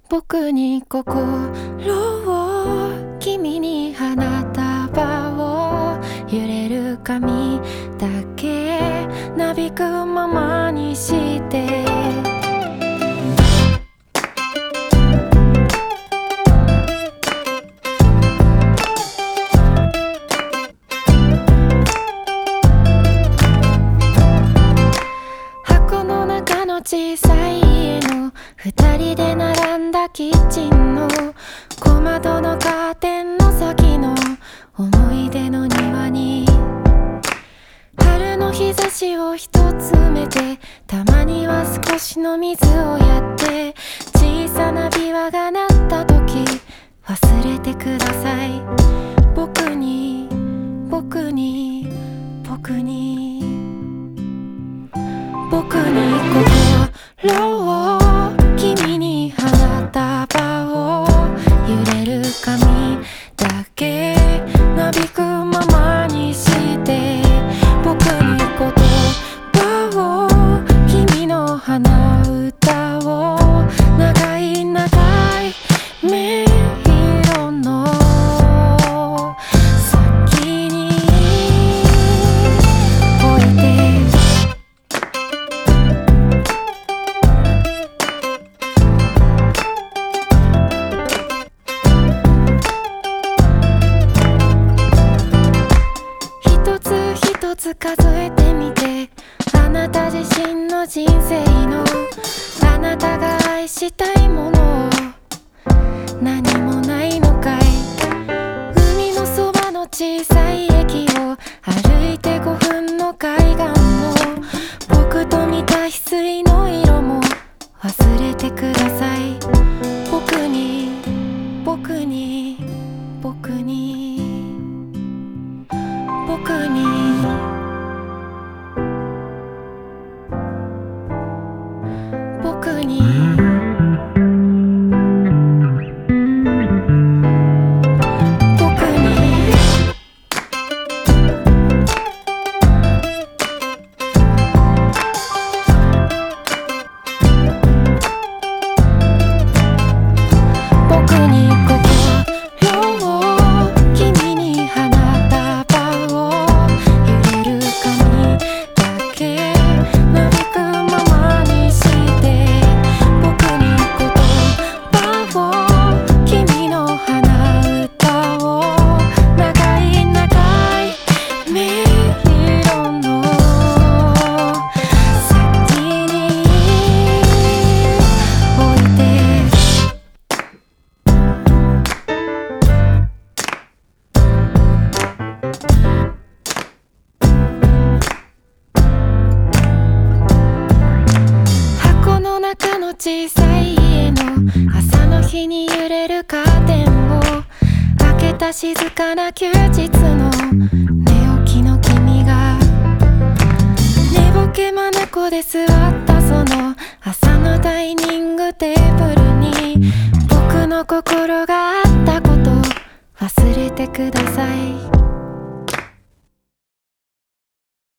僕に心を、君に花束を、揺れる髪だけなびくままにして箱の中の小さい家の二人で並んだキッチンの小窓のカーテンの先の思い出の庭に春の日差しを一つ埋めて、たまには少しの水をやって、小さなビワが鳴った時忘れてください。僕に僕に僕に僕に心を、君に花束を、揺れる髪だけなびくままにして、僕に言葉を、君の鼻歌を、長い長いメロの先に置いて、一つ数えてみて、あなた自身の人生の、あなたが愛したいものを、何もないのかい。海のそばの小さい駅を歩いて5分の海岸の、僕と見た翡翠の色も忘れてください。僕に僕に僕に僕に僕に小さい家の朝の日に揺れるカーテンを開けた静かな休日の寝起きの君が、寝ぼけ眼で座ったその朝のダイニングテーブルに、僕の心があったこと忘れてください。